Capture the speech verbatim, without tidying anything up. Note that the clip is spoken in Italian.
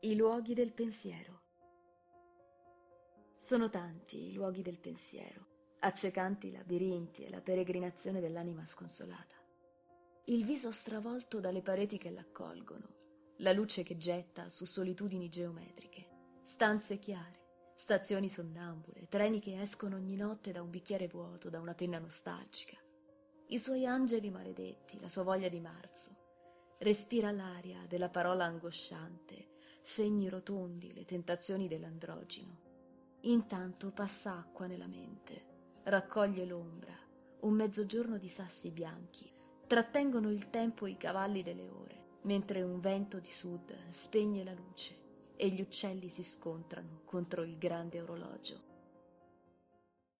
I luoghi del pensiero. Sono tanti i luoghi del pensiero, accecanti labirinti e la peregrinazione dell'anima sconsolata. Il viso stravolto dalle pareti che l'accolgono, la luce che getta su solitudini geometriche, stanze chiare, stazioni sonnambule, treni che escono ogni notte da un bicchiere vuoto, da una penna nostalgica. I suoi angeli maledetti, la sua voglia di marzo. Respira l'aria della parola angosciante, segni rotondi, le tentazioni dell'androgino. Intanto passa acqua nella mente, raccoglie l'ombra, un mezzogiorno di sassi bianchi, trattengono il tempo i cavalli delle ore, mentre un vento di sud spegne la luce e gli uccelli si scontrano contro il grande orologio.